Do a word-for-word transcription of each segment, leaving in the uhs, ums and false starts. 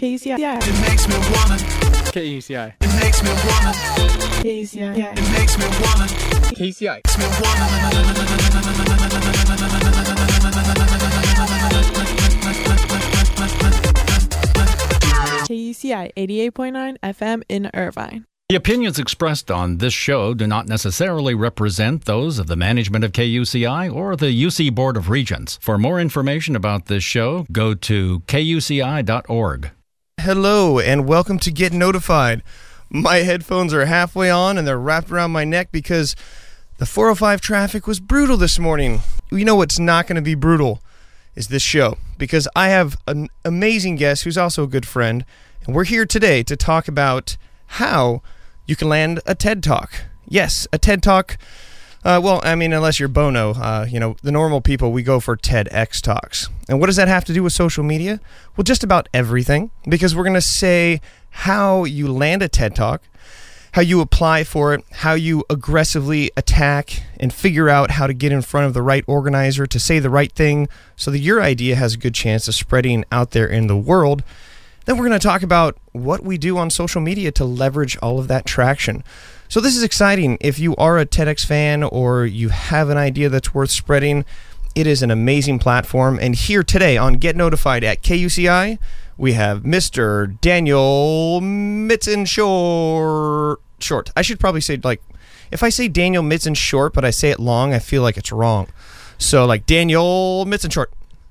K U C I. It makes me wanna. K U C I. It makes me wanna. K U C I. It makes me wanna. K U C I. Makes me wanna. K U C I eighty-eight point nine F M in Irvine. The opinions expressed on this show do not necessarily represent those of the management of K U C I or the U C Board of Regents. For more information about this show, go to K U C I dot org. Hello, and welcome to Get Notified. My headphones are halfway on, and they're wrapped around my neck because the four oh five traffic was brutal this morning. You know what's not going to be brutal is this show, because I have an amazing guest who's also a good friend, and we're here today to talk about how you can land a TED Talk. Yes, a TED Talk. Uh, well, I mean, unless you're Bono, uh, you know, the normal people, we go for TEDx Talks. And what does that have to do with social media? Well, just about everything, because we're going to say how you land a TED Talk, how you apply for it, how you aggressively attack and figure out how to get in front of the right organizer to say the right thing so that your idea has a good chance of spreading out there in the world. Then we're going to talk about what we do on social media to leverage all of that traction. So this is exciting. If you are a TEDx fan or you have an idea that's worth spreading, it is an amazing platform. And here today on Get Notified at K U C I, we have Mister Daniel Mitzenshort. Short. I should probably say, like, if I say Daniel Mitzenshort, but I say it long, I feel like it's wrong. So, like, Daniel Mitzenshort.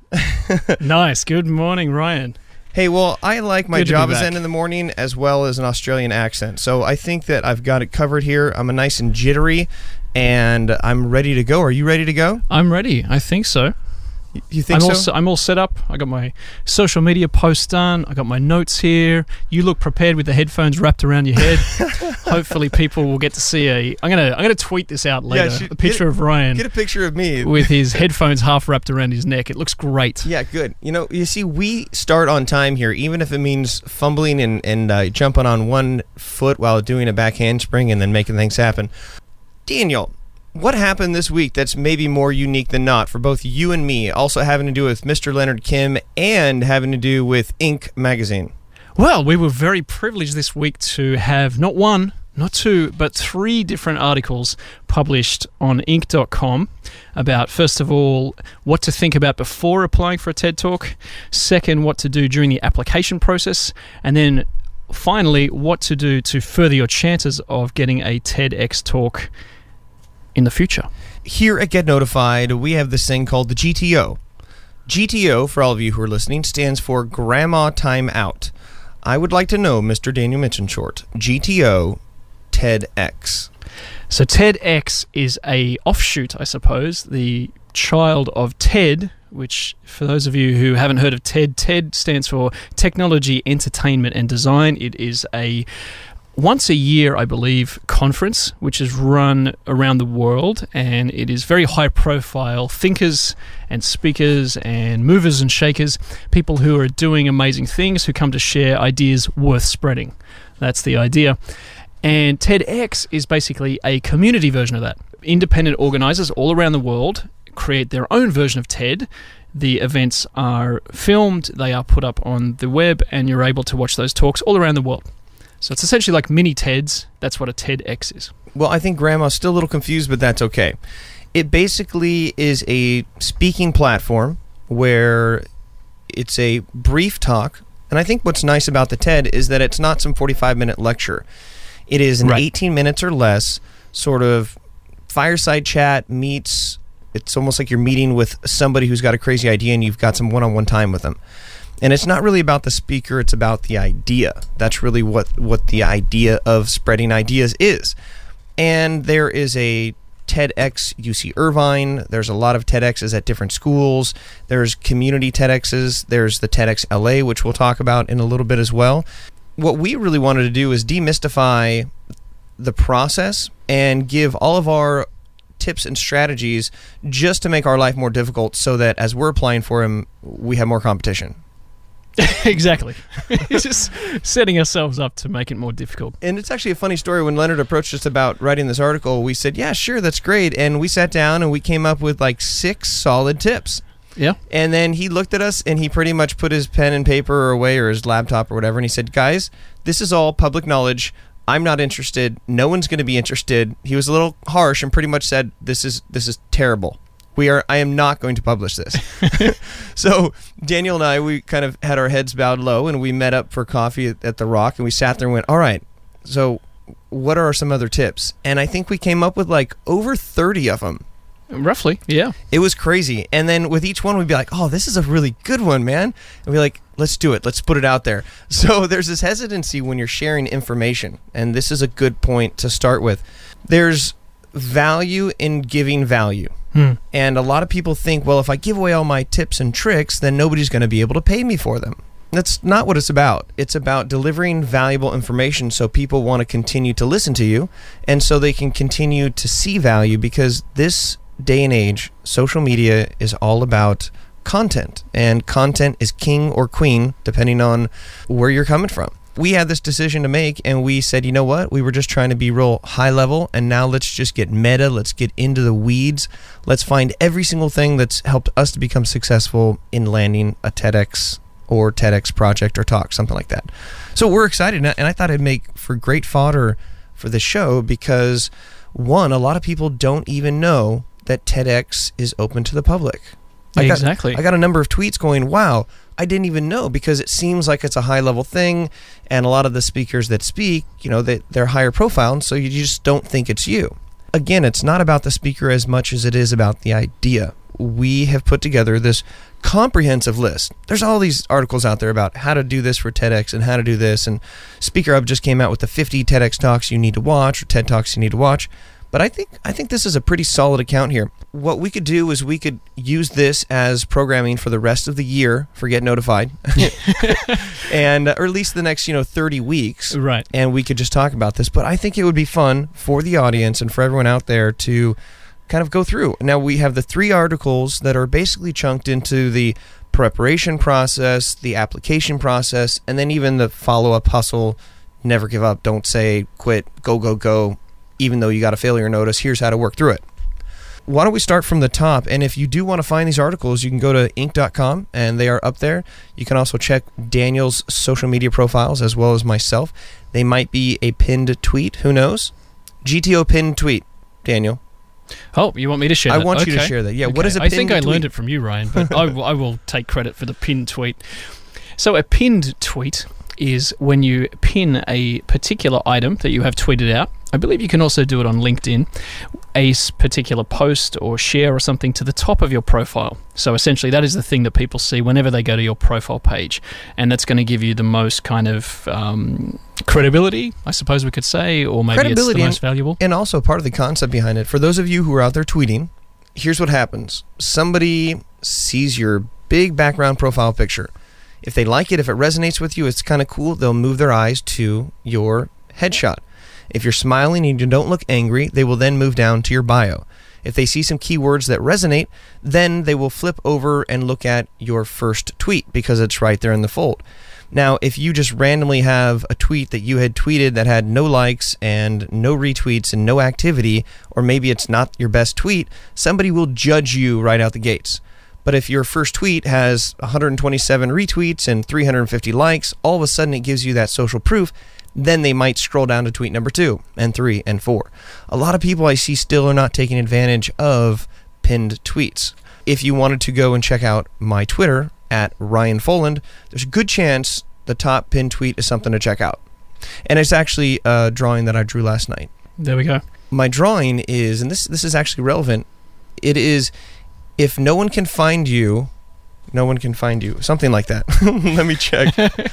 Nice. Good morning, Ryan. Hey, well, I like my Good to be Java's back. end in the morning as well as an Australian accent. So I think that I've got it covered here. I'm a nice and jittery, and I'm ready to go. Are you ready to go? I'm ready. I think so. Y- You think I'm so? all, se- I'm all set up. I got my social media posts done. I got my notes here. You look prepared with the headphones wrapped around your head. Hopefully, people will get to see a. I'm gonna. I'm gonna tweet this out later. shoot- a picture get- of Ryan Get a picture of me. with his headphones half wrapped around his neck. It looks great. Yeah, good. You know, you see, we start on time here, even if it means fumbling and, and uh, jumping on one foot while doing a back handspring and then making things happen. Daniel, what happened this week that's maybe more unique than not for both you and me, also having to do with Mister Leonard Kim and having to do with Inc magazine? Well, we were very privileged this week to have not one, not two, but three different articles published on inc dot com about, first of all, what to think about before applying for a TED Talk, second, what to do during the application process, and then finally, what to do to further your chances of getting a TEDx talk in the future. Here at Get Notified, we have this thing called the G T O. G T O, for all of you who are listening, stands for Grandma Time Out. I would like to know, Mister Daniel Mitzenshort, G T O, TEDx. So TEDx is a offshoot, I suppose, the child of TED, which, for those of you who haven't heard of TED, TED stands for Technology, Entertainment and Design. It is a once a year, I believe, conference which is run around the world, and it is very high profile thinkers and speakers and movers and shakers, people who are doing amazing things, who come to share ideas worth spreading. That's the idea. And TEDx is basically a community version of that. Independent organizers all around the world create their own version of TED. The events are filmed, they are put up on the web, and you're able to watch those talks all around the world. So it's essentially like mini TEDs. That's what a TEDx is. Well, I think Grandma's still a little confused, but that's okay. It basically is a speaking platform where it's a brief talk. And I think what's nice about the TED is that it's not some forty-five minute lecture. It is an Right. eighteen minutes or less sort of fireside chat meets. It's almost like you're meeting with somebody who's got a crazy idea and you've got some one-on-one time with them. And it's not really about the speaker, it's about the idea. That's really what, what the idea of spreading ideas is. And there is a TEDx U C Irvine. There's a lot of TEDx's at different schools. There's community TEDx's. There's the TEDx L A, which we'll talk about in a little bit as well. What we really wanted to do is demystify the process and give all of our tips and strategies just to make our life more difficult so that as we're applying for them, we have more competition. Exactly. It's just setting ourselves up to make it more difficult. And it's actually a funny story. When Leonard approached us about writing this article, we said, yeah, sure, that's great. And we sat down and we came up with like six solid tips. Yeah. And then he looked at us and he pretty much put his pen and paper away or his laptop or whatever. And he said, guys, this is all public knowledge. I'm not interested. No one's going to be interested. He was a little harsh and pretty much said, this is this is terrible. We are. I am not going to publish this. So Daniel and I, we kind of had our heads bowed low, and we met up for coffee at, at the Rock, and we sat there and went, all right, so what are some other tips? And I think we came up with like over thirty of them. Roughly, yeah. It was crazy. And then with each one, we'd be like, oh, this is a really good one, man. And we'd be like, let's do it. Let's put it out there. So there's this hesitancy when you're sharing information, and this is a good point to start with. There's value in giving value. Hmm. And a lot of people think, well, if I give away all my tips and tricks, then nobody's going to be able to pay me for them. That's not what it's about. It's about delivering valuable information so people want to continue to listen to you and so they can continue to see value, because this day and age, social media is all about content, and content is king or queen depending on where you're coming from. We had this decision to make, and we said, you know what? We were just trying to be real high level, and now let's just get meta. Let's get into the weeds. Let's find every single thing that's helped us to become successful in landing a TEDx or TEDx project or talk, something like that. So we're excited, and I thought it'd make for great fodder for the show because, one, a lot of people don't even know that TEDx is open to the public. I got, exactly. I got a number of tweets going, wow, I didn't even know, because it seems like it's a high-level thing, and a lot of the speakers that speak, you know, they, they're higher profile, and so you just don't think it's you. Again, it's not about the speaker as much as it is about the idea. We have put together this comprehensive list. There's all these articles out there about how to do this for TEDx and how to do this, and Speaker Hub just came out with the fifty TEDx talks you need to watch or TED Talks you need to watch. But I think I think this is a pretty solid account here. What we could do is we could use this as programming for the rest of the year for Get Notified, and uh, or at least the next you know thirty weeks. Right. And we could just talk about this. But I think it would be fun for the audience and for everyone out there to kind of go through. Now we have the three articles that are basically chunked into the preparation process, the application process, and then even the follow-up hustle. Never give up. Don't say quit. Go go go. Even though you got a failure notice, here's how to work through it. Why don't we start from the top? And if you do want to find these articles, you can go to inc dot com, and they are up there. You can also check Daniel's social media profiles as well as myself. They might be a pinned tweet. Who knows? G T O pinned tweet, Daniel. Oh, you want me to share I that? want you to Okay. share that. Yeah, Okay. what is a I pinned think I tweet? learned it from you, Ryan, but I, will- I will take credit for the pinned tweet. So a pinned tweet is when you pin a particular item that you have tweeted out. I believe you can also do it on LinkedIn, a s- particular post or share or something to the top of your profile. So essentially that is the thing that people see whenever they go to your profile page, and that's going to give you the most kind of um, credibility, I suppose we could say, or maybe it's the Credibility most valuable. And also part of the concept behind it, for those of you who are out there tweeting, here's what happens. Somebody sees your big background profile picture. If they like it, if it resonates with you, it's kind of cool, they'll move their eyes to your headshot. If you're smiling and you don't look angry, they will then move down to your bio. If they see some keywords that resonate, then they will flip over and look at your first tweet because it's right there in the fold. Now, if you just randomly have a tweet that you had tweeted that had no likes and no retweets and no activity, or maybe it's not your best tweet, somebody will judge you right out the gates. But if your first tweet has one hundred twenty-seven retweets and three hundred fifty likes, all of a sudden it gives you that social proof. Then they might scroll down to tweet number two and three and four. A lot of people I see still are not taking advantage of pinned tweets. If you wanted to go and check out my Twitter at Ryan Foland, there's a good chance the top pinned tweet is something to check out. And it's actually a drawing that I drew last night. There we go. My drawing is, and this this is actually relevant, it is, if no one can find you, no one can find you. Something like that. Let me check.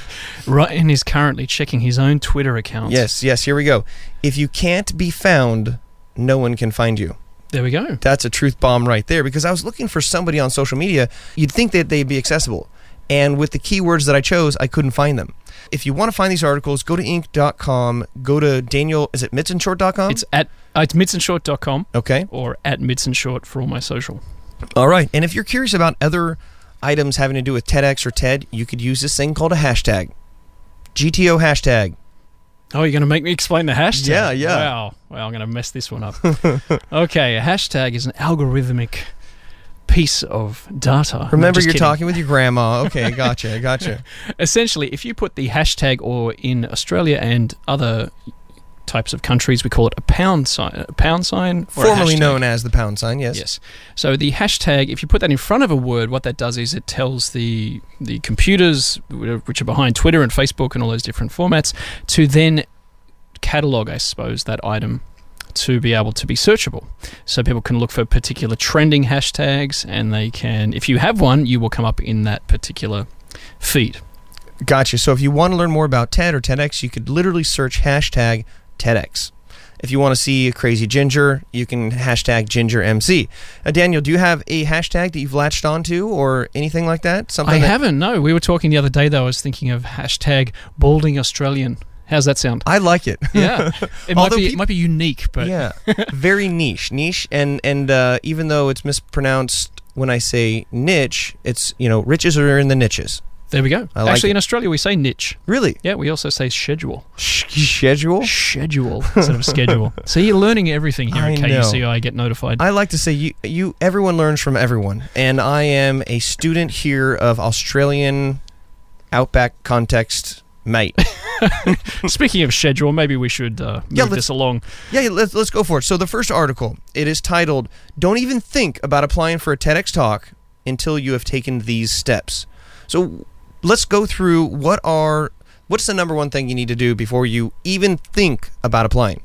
Ryan is currently checking his own Twitter account. Yes, yes, here we go. If you can't be found, no one can find you. There we go. That's a truth bomb right there, because I was looking for somebody on social media. You'd think that they'd be accessible. And with the keywords that I chose, I couldn't find them. If you want to find these articles, go to inc dot com, go to Daniel, is it mitzenshort dot com? It's at uh, it's mitzenshort dot com Okay. or at mitzenshort for all my social. All right. And if you're curious about other items having to do with TEDx or TED, you could use this thing called a hashtag. G T O hashtag. Oh, you're going to make me explain the hashtag? Yeah, yeah. Wow. Well, I'm going to mess this one up. Okay, a hashtag is an algorithmic piece of data. No, Remember, just you're kidding. talking with your grandma. Okay, gotcha, gotcha. Essentially, if you put the hashtag, or in Australia and other types of countries, we call it a pound sign, a pound sign, or a Formerly hashtag. known as the pound sign, yes. Yes. So the hashtag, if you put that in front of a word, what that does is it tells the the computers, which are behind Twitter and Facebook and all those different formats, to then catalog, I suppose, that item to be able to be searchable. So people can look for particular trending hashtags, and they can, if you have one, you will come up in that particular feed. Gotcha. So if you want to learn more about TED or TEDx, you could literally search hashtag TEDx. If you want to see a crazy ginger, you can hashtag GingerMC. Now, Daniel, do you have a hashtag that you've latched onto or anything like that? Something I that- haven't, no. We were talking the other day, though, I was thinking of hashtag balding Australian. How's that sound? I like it. Yeah. It might Although be, peop- it might be unique, but Yeah, very niche, niche, and and uh, even though it's mispronounced when I say niche, it's, you know, riches are in the niches. there we go. I like Actually, it. in Australia, we say niche. Really, Yeah, we also say schedule. schedule. Schedule instead of schedule. So you're learning everything here I at K U C I. Get notified. I like to say you, you, everyone learns from everyone, and I am a student here of Australian outback context, mate. Speaking of schedule, maybe we should uh, move Yeah, let's- this along. Yeah, let's let's go for it. So the first article, it is titled, "Don't even think about applying for a TEDx talk until you have taken these steps." So let's go through what are what's the number one thing you need to do before you even think about applying.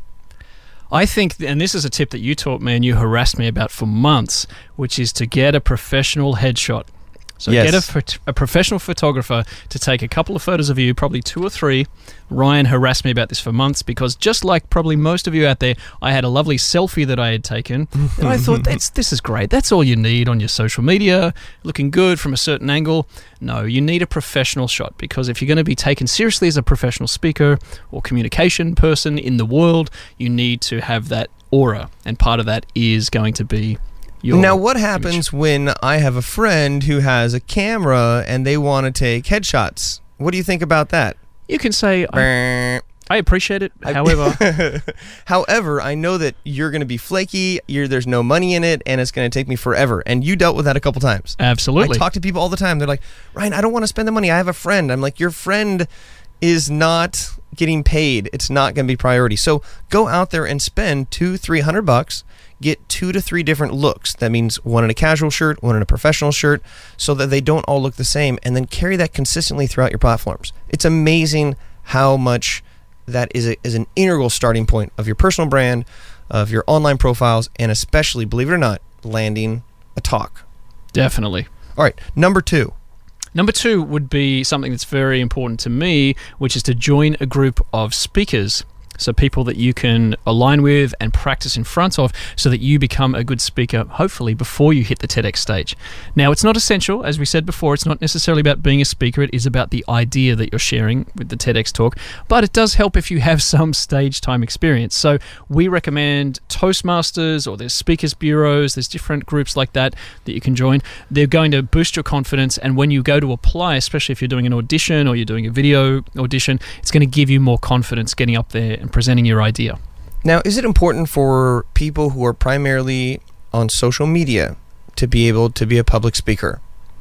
I think, and this is a tip that you taught me and you harassed me about for months, which is to get a professional headshot. So Yes. get a, phot- a professional photographer to take a couple of photos of you, probably two or three. Ryan harassed me about this for months because, just like probably most of you out there, I had a lovely selfie that I had taken, and I thought, that's this is great. That's all you need on your social media, looking good from a certain angle. No, you need a professional shot, because if you're going to be taken seriously as a professional speaker or communication person in the world, you need to have that aura, and part of that is going to be your Now, what image. happens when I have a friend who has a camera and they want to take headshots? What do you think about that? You can say, I, Brr. I appreciate it, however... However, I know that you're going to be flaky, you're, there's no money in it, and it's going to take me forever. And you dealt with that a couple times. Absolutely. I talk to people all the time. They're like, Ryan, I don't want to spend the money. I have a friend. I'm like, your friend is not getting paid. It's not going to be priority. So go out there and spend two, three hundred bucks. Get two to three different looks. That means one in a casual shirt, one in a professional shirt, so that they don't all look the same, and then carry that consistently throughout your platforms. It's amazing how much that is, a, is an integral starting point of your personal brand, of your online profiles, and especially, believe it or not, landing a talk. Definitely. All right, number two. Number two would be something that's very important to me, which is to join a group of speakers. So people that you can align with and practice in front of, so that you become a good speaker, hopefully, before you hit the TEDx stage. Now, it's not essential. As we said before, it's not necessarily about being a speaker. It is about the idea that you're sharing with the TEDx talk. But it does help if you have some stage time experience. So we recommend Toastmasters, or there's speakers bureaus. There's different groups like that that you can join. They're going to boost your confidence. And when you go to apply, especially if you're doing an audition or you're doing a video audition, it's going to give you more confidence getting up there and presenting your idea. Now, is it important for people who are primarily on social media to be able to be a public speaker?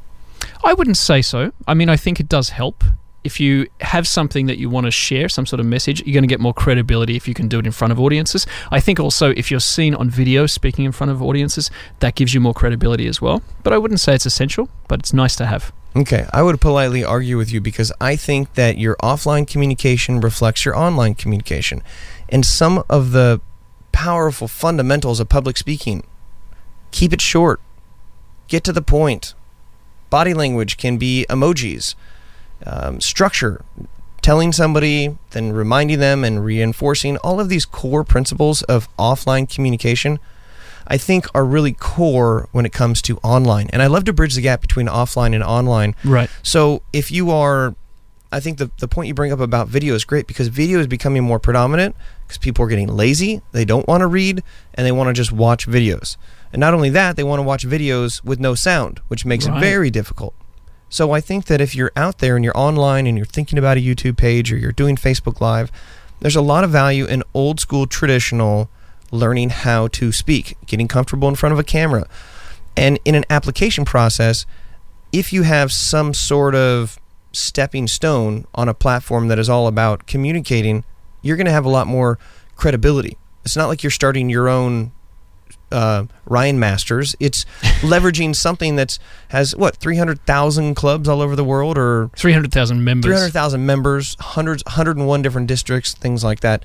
I wouldn't say so. I mean, I think it does help. If you have something that you want to share, some sort of message, you're going to get more credibility if you can do it in front of audiences. I think also if you're seen on video speaking in front of audiences, that gives you more credibility as well. But I wouldn't say it's essential, but it's nice to have. Okay, I would politely argue with you, because I think that your offline communication reflects your online communication. And some of the powerful fundamentals of public speaking, keep it short, get to the point. Body language can be emojis. Um, structure, telling somebody, then reminding them and reinforcing, all of these core principles of offline communication, I think, are really core when it comes to online. And I love to bridge the gap between offline and online. Right. So if you are, I think the, the point you bring up about video is great, because video is becoming more predominant because people are getting lazy. They don't want to read, and they want to just watch videos. And not only that, they want to watch videos with no sound, which makes Right. it very difficult. So I think that if you're out there and you're online and you're thinking about a YouTube page or you're doing Facebook Live, there's a lot of value in old school traditional learning how to speak, getting comfortable in front of a camera. And in an application process, if you have some sort of stepping stone on a platform that is all about communicating, you're going to have a lot more credibility. It's not like you're starting your own uh, Ryan Masters. It's leveraging something that's has, what, three hundred thousand clubs all over the world, or three hundred thousand members. three hundred thousand members, hundreds, one hundred one different districts, things like that.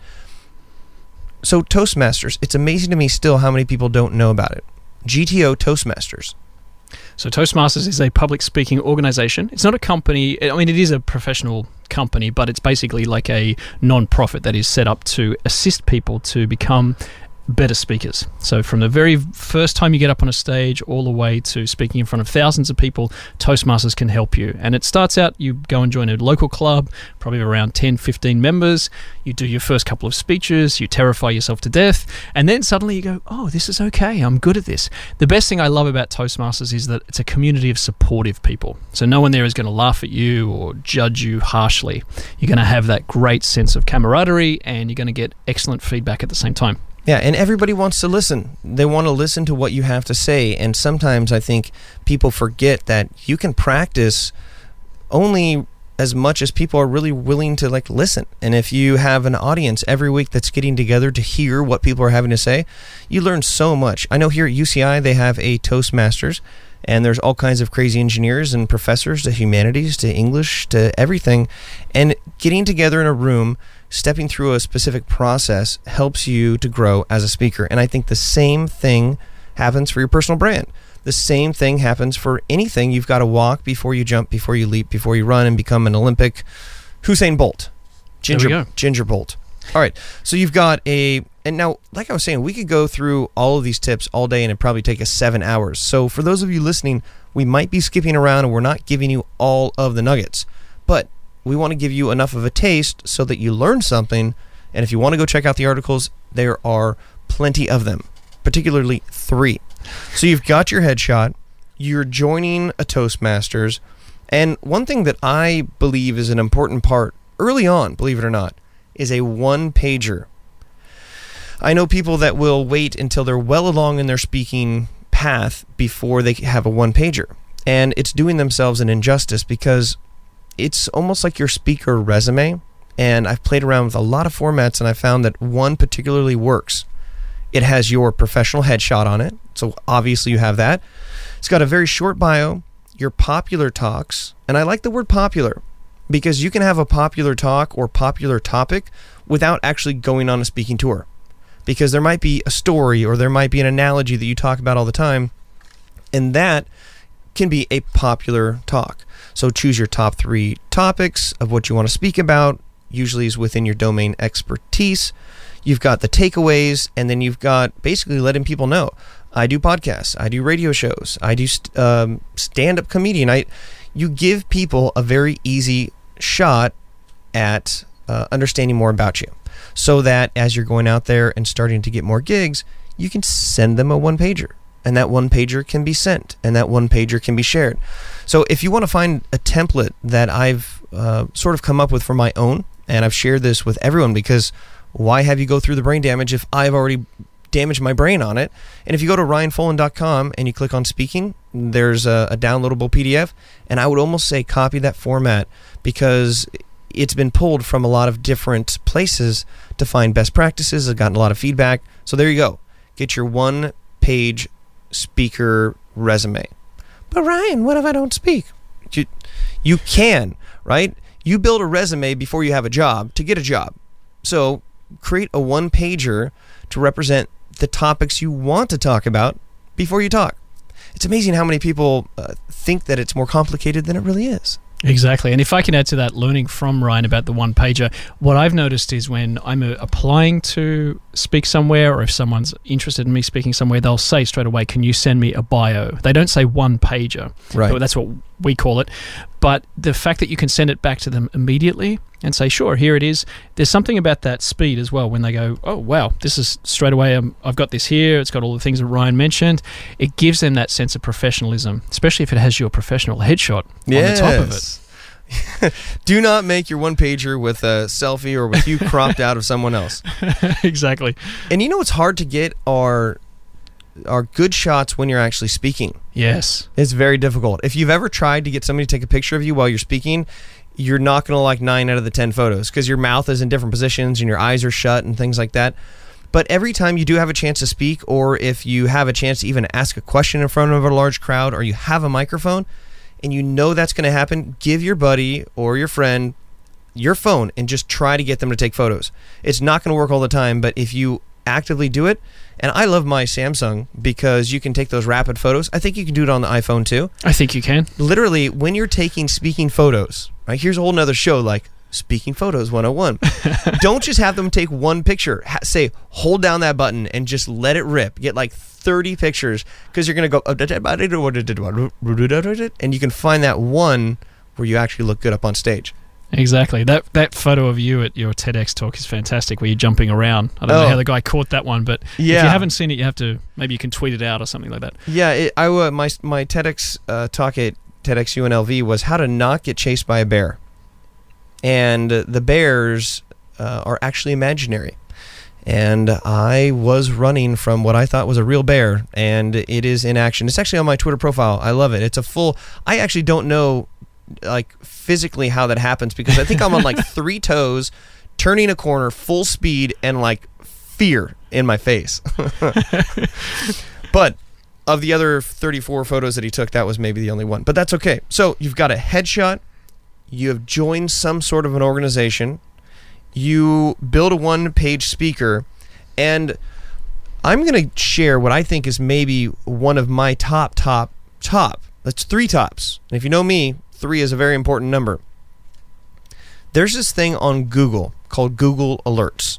So Toastmasters, it's amazing to me still how many people don't know about it. G T O Toastmasters. So Toastmasters is a public speaking organization. It's not a company. I mean, it is a professional company, but it's basically like a non-profit that is set up to assist people to become better speakers. So from the very first time you get up on a stage all the way to speaking in front of thousands of people, Toastmasters can help you. And it starts out, you go and join a local club, probably around ten, fifteen members. You do your first couple of speeches, you terrify yourself to death, and then suddenly you go, oh, this is okay, I'm good at this. The best thing I love about Toastmasters is that it's a community of supportive people. So no one there is going to laugh at you or judge you harshly. You're going to have that great sense of camaraderie, and you're going to get excellent feedback at the same time. Yeah, and everybody wants to listen. They want to listen to what you have to say, and sometimes I think people forget that you can practice only as much as people are really willing to like listen. And if you have an audience every week that's getting together to hear what people are having to say, you learn so much. I know here at U C I they have a Toastmasters, and there's all kinds of crazy engineers and professors to humanities, to English, to everything. And getting together in a room, stepping through a specific process helps you to grow as a speaker. And I think the same thing happens for your personal brand. The same thing happens for anything. You've got to walk before you jump, before you leap, before you run and become an Olympic Usain Bolt. Ginger, There we go. Ginger Bolt. All right. So you've got a, and now, like I was saying, we could go through all of these tips all day and it'd probably take us seven hours. So for those of you listening, we might be skipping around and we're not giving you all of the nuggets. But we want to give you enough of a taste so that you learn something. And if you want to go check out the articles, there are plenty of them, particularly three. So you've got your headshot, you're joining a Toastmasters, and one thing that I believe is an important part early on, believe it or not, is a one-pager. I know people that will wait until they're well along in their speaking path before they have a one-pager. And it's doing themselves an injustice because it's almost like your speaker resume, and I've played around with a lot of formats and I found that one particularly works. It has your professional headshot on it, so obviously you have that. It's got a very short bio, your popular talks, and I like the word popular because you can have a popular talk or popular topic without actually going on a speaking tour, because there might be a story or there might be an analogy that you talk about all the time, and that can be a popular talk. So choose your top three topics of what you want to speak about, usually is within your domain expertise. You've got the takeaways, and then you've got basically letting people know, I do podcasts, I do radio shows, I do st- um, stand-up comedian. I, you give people a very easy shot at uh, understanding more about you, so that as you're going out there and starting to get more gigs, you can send them a one-pager. And that one-pager can be sent, and that one-pager can be shared. So if you want to find a template that I've uh, sort of come up with for my own, and I've shared this with everyone, because why have you go through the brain damage if I've already damaged my brain on it? And if you go to ryan folan dot com and you click on speaking, there's a, a downloadable P D F, and I would almost say copy that format, because it's been pulled from a lot of different places to find best practices. I've gotten a lot of feedback. So there you go. Get your one-page speaker resume. But Ryan, what if I don't speak? You, you can, right? You build a resume before you have a job to get a job. So create a one-pager to represent the topics you want to talk about before you talk. It's amazing how many people uh, think that it's more complicated than it really is. Exactly. And if I can add to that, learning from Ryan about the one-pager, what I've noticed is when I'm uh, applying to speak somewhere, or if someone's interested in me speaking somewhere, they'll say straight away, can you send me a bio? They don't say one-pager. Right. But that's what we call it. But the fact that you can send it back to them immediately and say, sure, here it is. There's something about that speed as well when they go, oh, wow, this is straight away, um, I've got this here. It's got all the things that Ryan mentioned. It gives them that sense of professionalism, especially if it has your professional headshot Yes. on the top of it. Do not make your one-pager with a selfie or with you cropped out of someone else. Exactly. And you know what's hard to get are are good shots when you're actually speaking. Yes. It's very difficult. If you've ever tried to get somebody to take a picture of you while you're speaking, you're not going to like nine out of the ten photos because your mouth is in different positions and your eyes are shut and things like that. But every time you do have a chance to speak, or if you have a chance to even ask a question in front of a large crowd, or you have a microphone and you know that's going to happen, give your buddy or your friend your phone and just try to get them to take photos. It's not going to work all the time, but if you actively do it, and I love my Samsung because you can take those rapid photos. I think you can do it on the iPhone too. I think you can. Literally, when you're taking speaking photos, right? Here's a whole nother show like Speaking Photos one oh one. Don't just have them take one picture. Ha- say, hold down that button and just let it rip. Get like thirty pictures because you're going to go, and you can find that one where you actually look good up on stage. Exactly. That that photo of you at your TEDx talk is fantastic, where you're jumping around. I don't Oh. know how the guy caught that one, but Yeah. if you haven't seen it, you have to, maybe you can tweet it out or something like that. Yeah, it, I uh, my my TEDx uh, talk at TEDx U N L V was how to not get chased by a bear, and uh, the bears uh, are actually imaginary. And I was running from what I thought was a real bear, and it is in action. It's actually on my Twitter profile. I love it. It's a full. I actually don't know, like physically how that happens because I think I'm on like three toes, turning a corner, full speed, and like fear in my face. But of the other thirty-four photos that he took, that was maybe the only one. But that's okay. So you've got a headshot. You have joined some sort of an organization. You build a one-page speaker, and I'm going to share what I think is maybe one of my top, top, top. That's three tops. And if you know me, three is a very important number. There's this thing on Google called Google Alerts.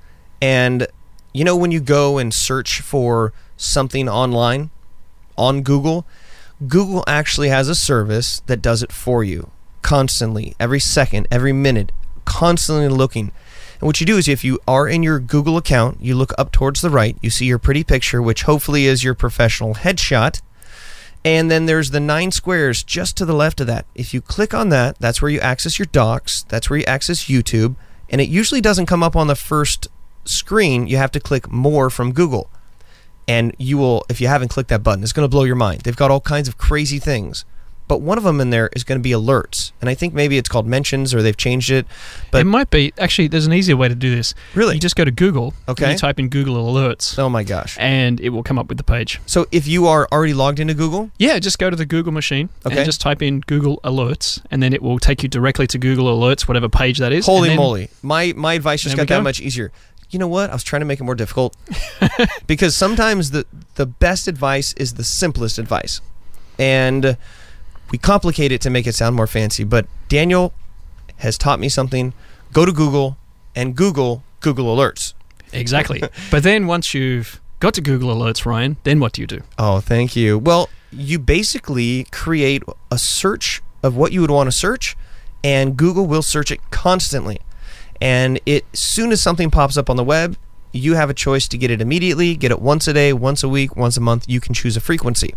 And you know when you go and search for something online on Google, Google actually has a service that does it for you constantly, every second, every minute, constantly looking. And what you do is if you are in your Google account, you look up towards the right, you see your pretty picture, which hopefully is your professional headshot. And then there's the nine squares just to the left of that. If you click on that, that's where you access your docs. That's where you access YouTube. And it usually doesn't come up on the first screen. You have to click more from Google. And you will, if you haven't clicked that button, it's going to blow your mind. They've got all kinds of crazy things. But one of them in there is going to be alerts. And I think maybe it's called mentions or they've changed it. But it might be. Actually, there's an easier way to do this. Really? You just go to Google. Okay. And you type in Google Alerts. Oh my gosh. And it will come up with the page. So if you are already logged into Google? Yeah, just go to the Google machine Okay. and just type in Google Alerts, and then it will take you directly to Google Alerts, whatever page that is. Holy and then- moly. My my advice just There we got that go. much easier. You know what? I was trying to make it more difficult. Because sometimes the, the best advice is the simplest advice. And we complicate it to make it sound more fancy. But Daniel has taught me something. Go to Google and Google Google Alerts. Exactly. But then once you've got to Google Alerts, Ryan, then what do you do? Oh, thank you. Well, you basically create a search of what you would want to search, and Google will search it constantly. And it, as soon as something pops up on the web, you have a choice to get it immediately, get it once a day, once a week, once a month. You can choose a frequency.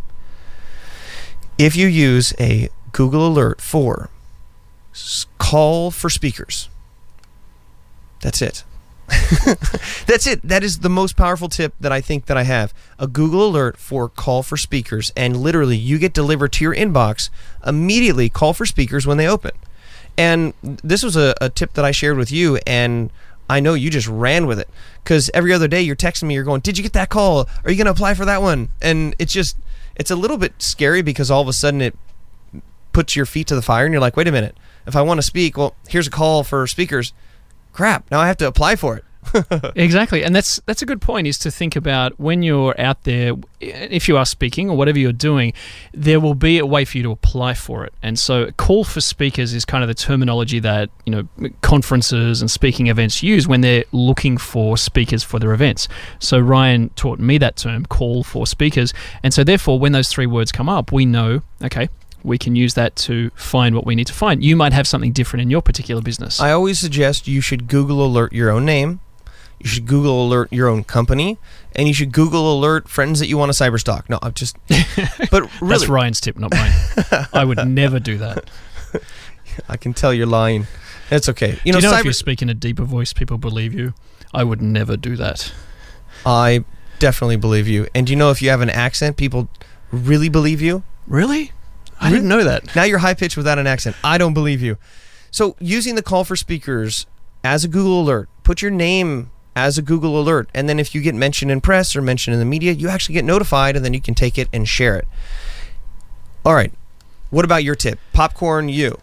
If you use a Google Alert for s- call for speakers, that's it. That's it. That is the most powerful tip that I think that I have. A Google Alert for call for speakers, and literally you get delivered to your inbox immediately call for speakers when they open. And this was a, a tip that I shared with you, and I know you just ran with it because every other day you're texting me, you're going, did you get that call? Are you going to apply for that one? And it's just, it's a little bit scary because all of a sudden it puts your feet to the fire and you're like, wait a minute, if I want to speak, well, here's a call for speakers. Crap, now I have to apply for it. Exactly. And that's that's a good point, is to think about when you're out there, if you are speaking or whatever you're doing, there will be a way for you to apply for it. And so call for speakers is kind of the terminology that, you know, conferences and speaking events use when they're looking for speakers for their events. So Ryan taught me that term, call for speakers. And so therefore, when those three words come up, we know, okay, we can use that to find what we need to find. You might have something different in your particular business. I always suggest you should Google Alert your own name. You should Google Alert your own company, and you should Google Alert friends that you want to cyberstalk. No, I'm just. But really, That's Ryan's tip, not mine. I would never do that. I can tell you're lying. It's okay. You do know, you know cyber, if you speak in a deeper voice, people believe you? I would never do that. I definitely believe you. And do you know if you have an accent, people really believe you? Really? I didn't know that. Now you're high-pitched without an accent. I don't believe you. So using the call for speakers as a Google alert, put your name as a Google alert, and then if you get mentioned in press or mentioned in the media, you actually get notified, and then you can take it and share it. All right. What about your tip? Popcorn, you.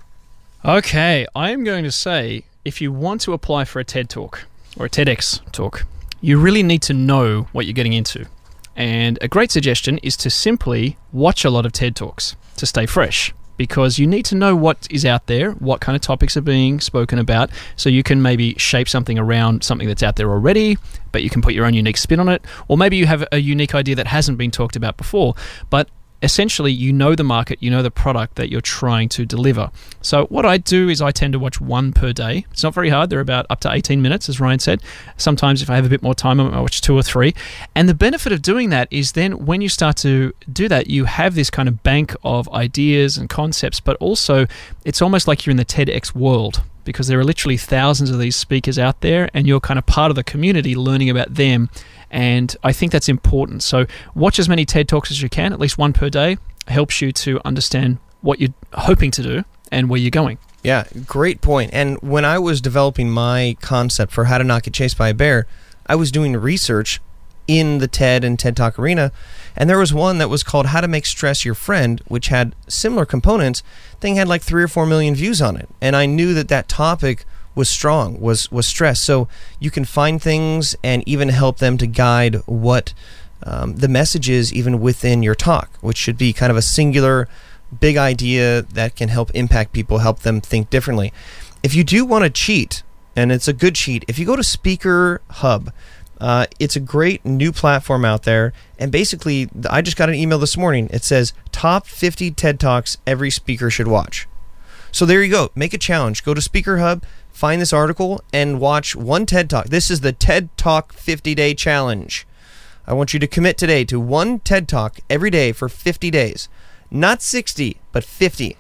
Okay, I am going to say, if you want to apply for a TED Talk or a TEDx talk, you really need to know what you're getting into. And a great suggestion is to simply watch a lot of TED Talks to stay fresh, because you need to know what is out there, what kind of topics are being spoken about, so you can maybe shape something around something that's out there already, but you can put your own unique spin on it, or maybe you have a unique idea that hasn't been talked about before, but essentially you know the market, you know the product that you're trying to deliver. So what I do is I tend to watch one per day. It's not very hard. They're about up to eighteen minutes, as Ryan said. Sometimes if I have a bit more time, I watch two or three. And the benefit of doing that is then when you start to do that, you have this kind of bank of ideas and concepts, but also it's almost like you're in the TEDx world, because there are literally thousands of these speakers out there and you're kind of part of the community learning about them. And I think that's important. So watch as many TED Talks as you can, at least one per day. Helps you to understand what you're hoping to do and where you're going. Yeah, great point. And when I was developing my concept for how to not get chased by a bear, I was doing research in the TED and TED Talk arena, and there was one that was called How to Make Stress Your Friend, which had similar components. Thing had like three or four million views on it, and I knew that that topic was strong, was was stress. So you can find things and even help them to guide what um, the message is even within your talk, which should be kind of a singular, big idea that can help impact people, help them think differently. If you do want to cheat, and it's a good cheat, if you go to Speaker Hub, uh, it's a great new platform out there. And basically, I just got an email this morning. It says, top fifty TED Talks every speaker should watch. So there you go. Make a challenge. Go to Speaker Hub, find this article, and watch one TED Talk. This is the TED Talk fifty-day challenge. I want you to commit today to one TED Talk every day for fifty days. Not sixty, but fifty.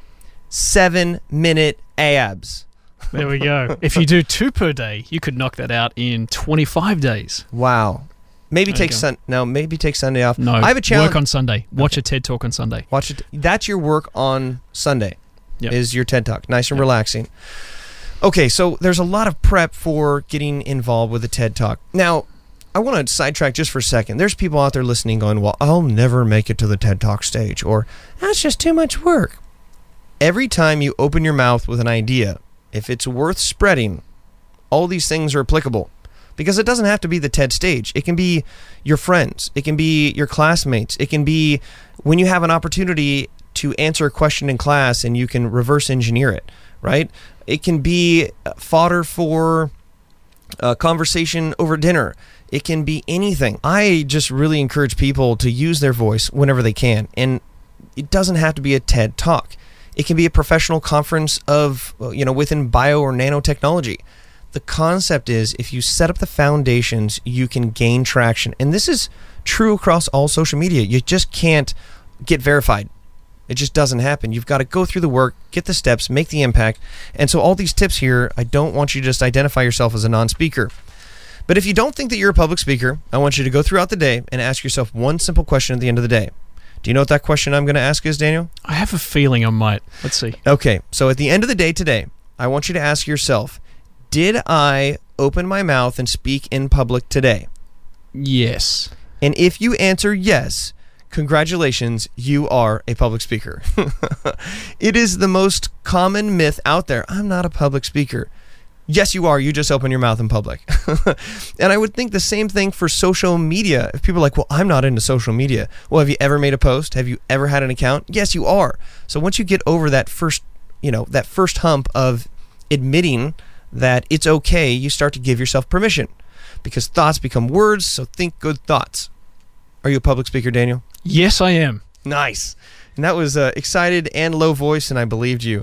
Seven-minute abs. There we go. If you do two per day, you could knock that out in twenty-five days. Wow. Maybe There take you go. sun. No, maybe take Sunday off. No, I have a challenge. work on Sunday. Watch a TED Talk on Sunday. Watch it. That's your work on Sunday. Yep. Is your TED Talk. Nice and Yep. relaxing. Okay, so there's a lot of prep for getting involved with a TED Talk. Now, I want to sidetrack just for a second. There's people out there listening going, well, I'll never make it to the TED Talk stage, or that's just too much work. Every time you open your mouth with an idea, if it's worth spreading, all these things are applicable. Because it doesn't have to be the TED stage. It can be your friends. It can be your classmates. It can be when you have an opportunity to answer a question in class and you can reverse engineer it, right? It can be fodder for a conversation over dinner. It can be anything. I just really encourage people to use their voice whenever they can. And it doesn't have to be a TED Talk. It can be a professional conference of, you know, within bio or nanotechnology. The concept is if you set up the foundations, you can gain traction. And this is true across all social media. You just can't get verified. It just doesn't happen. You've got to go through the work, get the steps, make the impact. And so all these tips here, I don't want you to just identify yourself as a non-speaker. But if you don't think that you're a public speaker, I want you to go throughout the day and ask yourself one simple question at the end of the day. Do you know what that question I'm going to ask is, Daniel? I have a feeling I might. Let's see. Okay, so at the end of the day today, I want you to ask yourself, did I open my mouth and speak in public today? Yes. And if you answer yes, congratulations, you are a public speaker. It is the most common myth out there. I'm not a public speaker. Yes, you are. You just open your mouth in public. And I would think the same thing for social media. If people are like, well, I'm not into social media. Well, have you ever made a post? Have you ever had an account? Yes, you are. So once you get over that first, you know, that first hump of admitting that it's okay, you start to give yourself permission, because thoughts become words. So think good thoughts. Are you a public speaker, Daniel? Yes, I am. Nice. And that was uh, excited and low voice, and I believed you.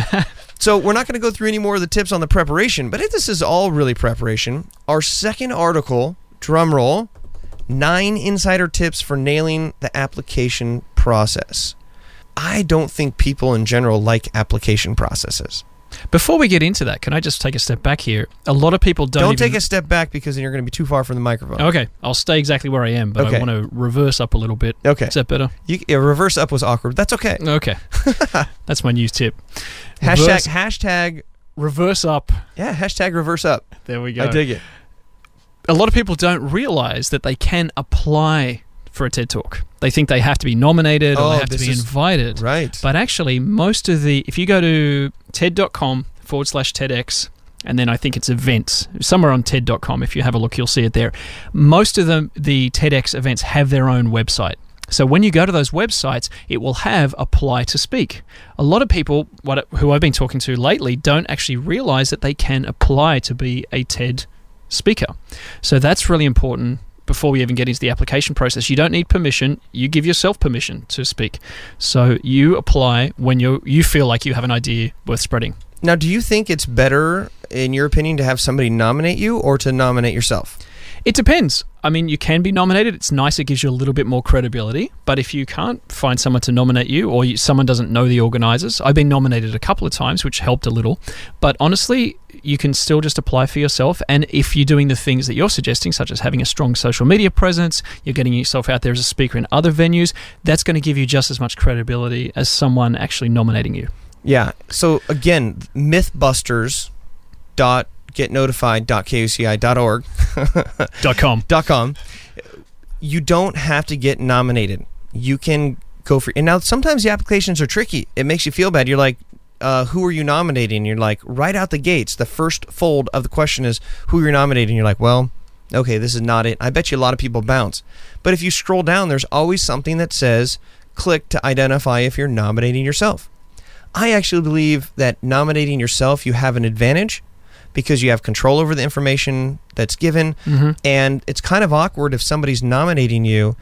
So we're not going to go through any more of the tips on the preparation, but this is all really preparation. Our second article, drum roll, nine insider tips for nailing the application process. I don't think people in general like application processes. Before we get into that, can I just take a step back here? A lot of people don't Don't even... take a step back because then you're going to be too far from the microphone. Okay, I'll stay exactly where I am, but Okay. I want to reverse up a little bit. Okay. Is that better? You, yeah, reverse up was awkward. That's okay. Okay. That's my news tip. Hashtag, Reverse, hashtag, reverse up. yeah, hashtag reverse up. There we go. I dig it. A lot of people don't realize that they can apply for a TED Talk. They think they have to be nominated or Oh, they have to this be is- invited. Right. But actually, most of the... If you go to ted.com forward slash TEDx, and then I think it's events, somewhere on ted dot com, if you have a look, you'll see it there. Most of them, the TEDx events have their own website. So when you go to those websites, it will have apply to speak. A lot of people what, who I've been talking to lately don't actually realize that they can apply to be a TED speaker. So that's really important before we even get into the application process. You don't need permission. You give yourself permission to speak. So you apply when you you feel like you have an idea worth spreading. Now, do you think it's better, in your opinion, to have somebody nominate you or to nominate yourself? It depends. I mean, you can be nominated. It's nice. It gives you a little bit more credibility. But if you can't find someone to nominate you, or you, someone doesn't know the organizers, I've been nominated a couple of times, which helped a little. But honestly, you can still just apply for yourself. And if you're doing the things that you're suggesting, such as having a strong social media presence, you're getting yourself out there as a speaker in other venues, that's going to give you just as much credibility as someone actually nominating you. Yeah. So again, mythbusters dot get notified dot k u c i dot org Dot com. dot com. You don't have to get nominated. You can go for. And now sometimes the applications are tricky. It makes you feel bad. You're like, uh, who are you nominating? You're like, right out the gates, the first fold of the question is who you're nominating. You're like, well, okay, this is not it. I bet you a lot of people bounce. But if you scroll down, there's always something that says click to identify if you're nominating yourself. I actually believe that nominating yourself, you have an advantage because you have control over the information that's given. Mm-hmm. And it's kind of awkward if somebody's nominating you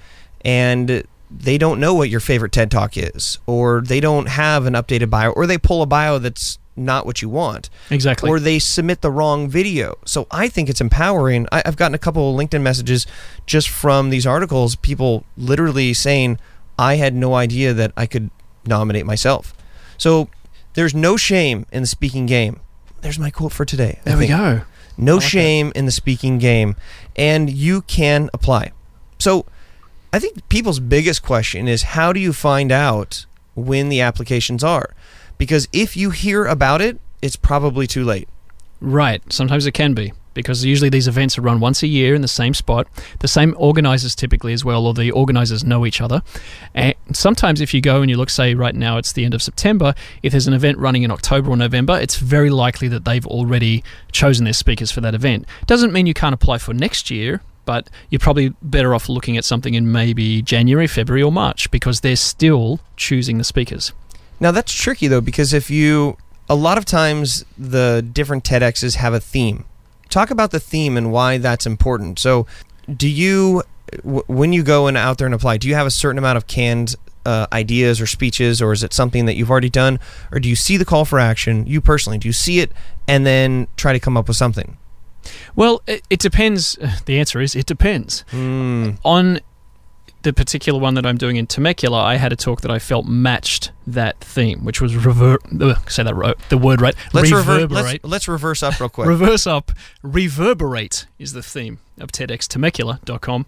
and they don't know what your favorite TED Talk is, or they don't have an updated bio, or they pull a bio that's not what you want. Exactly. Or they submit the wrong video. So I think it's empowering. I, I've gotten a couple of LinkedIn messages just from these articles, people literally saying, I had no idea that I could nominate myself. So there's no shame in the speaking game. There's my quote for today. I There we think. go. No like shame in the speaking game, and you can apply. So I think people's biggest question is, how do you find out when the applications are? Because if you hear about it, it's probably too late. Right. Sometimes it can be, because usually these events are run once a year in the same spot, the same organizers typically as well, or the organizers know each other. And sometimes if you go and you look, say right now it's the end of September, if there's an event running in October or November, it's very likely that they've already chosen their speakers for that event. Doesn't mean you can't apply for next year, but you're probably better off looking at something in maybe January, February or March, because they're still choosing the speakers. Now that's tricky though, because if you, a lot of times the different TEDx's have a theme. Talk about the theme and why that's important. So do you, w- when you go and out there and apply, do you have a certain amount of canned uh, ideas or speeches, or is it something that you've already done? Or do you see the call for action, you personally, do you see it and then try to come up with something? Well, it, it depends. The answer is it depends. Mm. On the particular one that I'm doing in Temecula, I had a talk that I felt matched that theme, which was rever- uh, say that ro- the word right. Let's reverse. reverberate. Let's, let's reverse up real quick. Reverse up. Reverberate is the theme of TEDx Temecula dot com.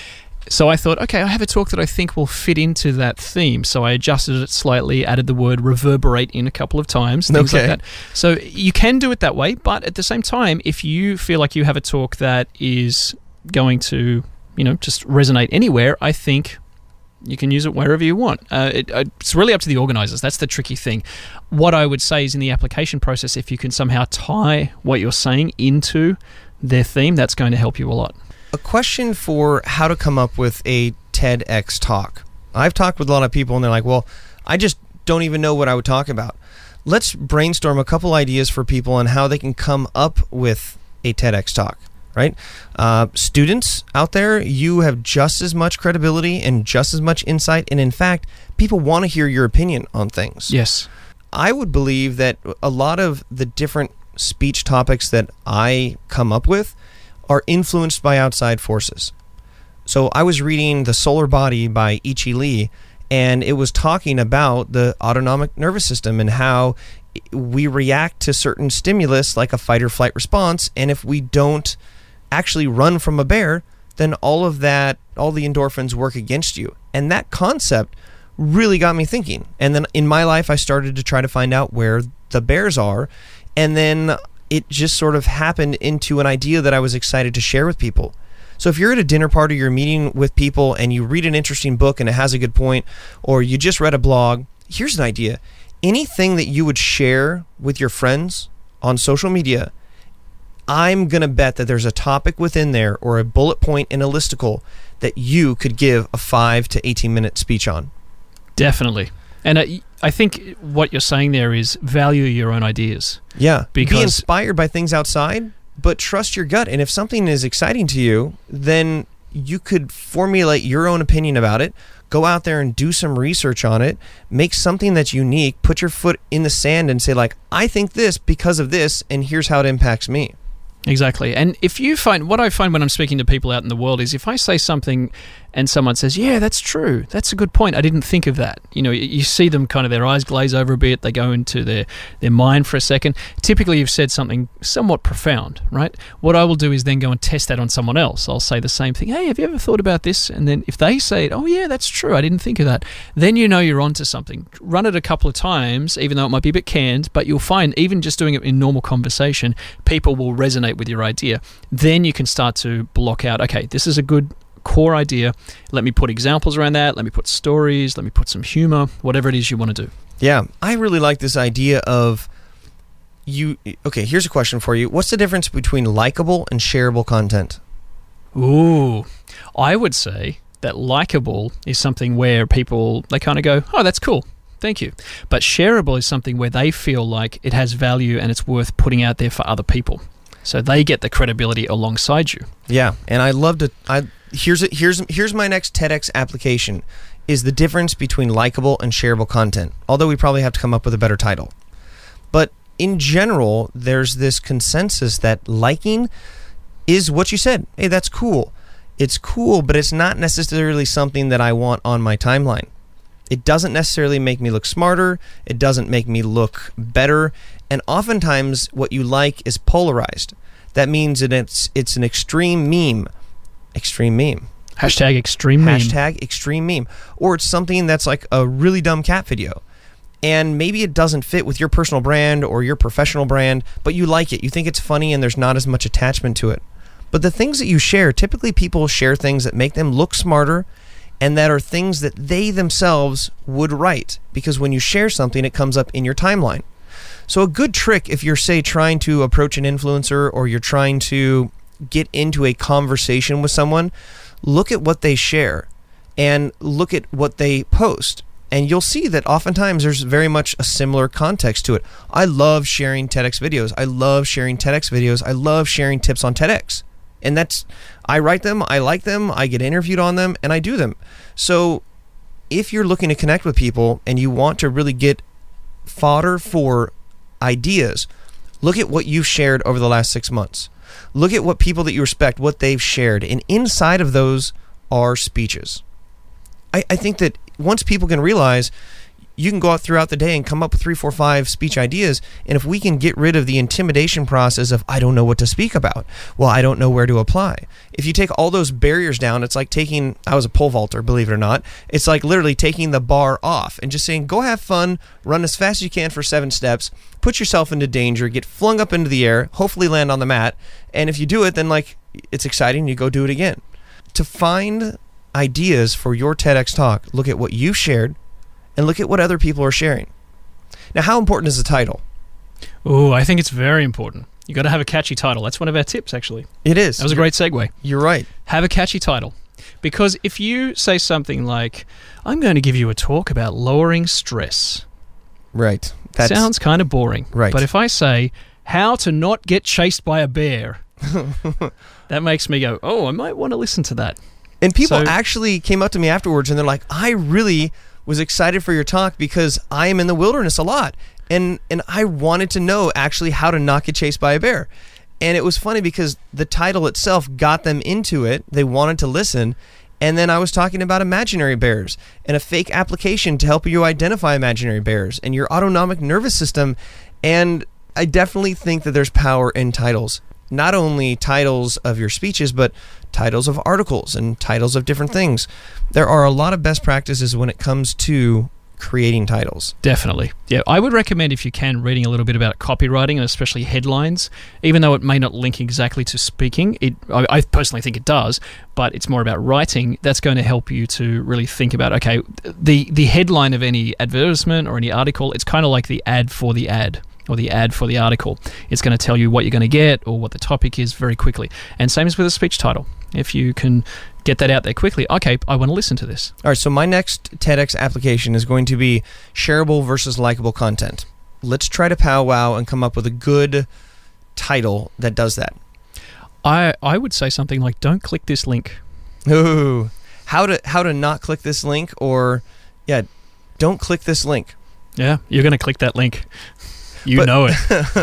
So I thought, okay, I have a talk that I think will fit into that theme. So I adjusted it slightly, added the word reverberate in a couple of times, things Okay. like that. So you can do it that way, but at the same time, if you feel like you have a talk that is going to, you know, just resonate anywhere, I think you can use it wherever you want. Uh, it, uh, it's really up to the organizers. That's the tricky thing. What I would say is in the application process, if you can somehow tie what you're saying into their theme, that's going to help you a lot. A question for how to come up with a TEDx talk. I've talked with a lot of people and they're like, well, I just don't even know what I would talk about. Let's brainstorm a couple ideas for people on how they can come up with a TEDx talk, right? Uh, students out there, you have just as much credibility and just as much insight. And in fact, people want to hear your opinion on things. Yes. I would believe that a lot of the different speech topics that I come up with are influenced by outside forces. So I was reading The Solar Body by Ichi Lee, and it was talking about the autonomic nervous system and how we react to certain stimulus like a fight or flight response, and if we don't actually run from a bear, then all of that, all the endorphins work against you. And that concept really got me thinking. And then in my life, I started to try to find out where the bears are, and then it just sort of happened into an idea that I was excited to share with people. So if you're at a dinner party, you're meeting with people, and you read an interesting book and it has a good point, or you just read a blog, here's an idea. Anything that you would share with your friends on social media, I'm going to bet that there's a topic within there or a bullet point in a listicle that you could give a five to eighteen minute speech on. Definitely. And uh, I think what you're saying there is value your own ideas. Yeah. Because be inspired by things outside, but trust your gut. And if something is exciting to you, then you could formulate your own opinion about it. Go out there and do some research on it. Make something that's unique. Put your foot in the sand and say, like, I think this because of this, and here's how it impacts me. Exactly. And if you find, what I find when I'm speaking to people out in the world is if I say something and someone says, yeah, that's true, that's a good point, I didn't think of that. You know, you see them kind of, their eyes glaze over a bit, they go into their, their mind for a second. Typically you've said something somewhat profound, right? What I will do is then go and test that on someone else. I'll say the same thing, hey, have you ever thought about this? And then if they say, oh yeah, that's true, I didn't think of that, then you know you're onto something. Run it a couple of times, even though it might be a bit canned, but you'll find even just doing it in normal conversation, people will resonate with your idea. Then you can start to block out, okay, this is a good core idea. Let me put examples around that. Let me put stories. Let me put some humor, whatever it is you want to do. Yeah, I really like this idea of you. Okay, here's a question for you. What's the difference between likable and shareable content? Ooh, I would say that likable is something where people, they kind of go, oh, that's cool. Thank you. But shareable is something where they feel like it has value and it's worth putting out there for other people. So they get the credibility alongside you. Yeah, and I love to. I here's a, here's here's my next TEDx application. Is the difference between likable and shareable content? Although we probably have to come up with a better title. But in general, there's this consensus that liking is what you said. Hey, that's cool. It's cool, but it's not necessarily something that I want on my timeline. It doesn't necessarily make me look smarter. It doesn't make me look better. And oftentimes what you like is polarized. That means that it's it's an extreme meme. Extreme meme. Hashtag extreme meme. Hashtag extreme meme. Or it's something that's like a really dumb cat video. And maybe it doesn't fit with your personal brand or your professional brand, but you like it. You think it's funny and there's not as much attachment to it. But the things that you share, typically people share things that make them look smarter and that are things that they themselves would write. Because when you share something, it comes up in your timeline. So a good trick if you're, say, trying to approach an influencer or you're trying to get into a conversation with someone, look at what they share and look at what they post. And you'll see that oftentimes there's very much a similar context to it. I love sharing TEDx videos. I love sharing TEDx videos. I love sharing tips on TEDx. And that's, I write them, I like them, I get interviewed on them, and I do them. So if you're looking to connect with people and you want to really get fodder for ideas, look at what you've shared over the last six months. Look at what people that you respect, what they've shared. And inside of those are speeches. I, I think that once people can realize you can go out throughout the day and come up with three, four, five speech ideas, and if we can get rid of the intimidation process of, I don't know what to speak about, well, I don't know where to apply. If you take all those barriers down, it's like taking, I was a pole vaulter, believe it or not, it's like literally taking the bar off and just saying, go have fun, run as fast as you can for seven steps, put yourself into danger, get flung up into the air, hopefully land on the mat, and if you do it, then like, it's exciting, you go do it again. To find ideas for your TEDx talk, look at what you've shared, and look at what other people are sharing. Now, how important is the title? Oh, I think it's very important. You got to have a catchy title. That's one of our tips, actually. It is. That was a great segue. You're right. Have a catchy title. Because if you say something like, I'm going to give you a talk about lowering stress. Right. That sounds kind of boring. Right. But if I say, how to not get chased by a bear, that makes me go, oh, I might want to listen to that. And people So- actually came up to me afterwards and they're like, I really was excited for your talk because I am in the wilderness a lot. And and I wanted to know actually how to not get chased by a bear. And it was funny because the title itself got them into it. They wanted to listen. And then I was talking about imaginary bears and a fake application to help you identify imaginary bears and your autonomic nervous system. And I definitely think that there's power in titles. Not only titles of your speeches, but titles of articles and titles of different things. There are a lot of best practices when it comes to creating titles. Definitely. Yeah, I would recommend, if you can, reading a little bit about copywriting and especially headlines. Even though it may not link exactly to speaking, it I, I personally think it does, but it's more about writing. That's going to help you to really think about, okay, the, the headline of any advertisement or any article, it's kind of like the ad for the ad, or the ad for the article. It's going to tell you what you're going to get or what the topic is very quickly. And same as with a speech title. If you can get that out there quickly, okay, I want to listen to this. All right, so my next TEDx application is going to be shareable versus likable content. Let's try to powwow and come up with a good title that does that. I I would say something like, don't click this link. Ooh, how to how to not click this link, or yeah, don't click this link. Yeah, you're going to click that link. You But- know it.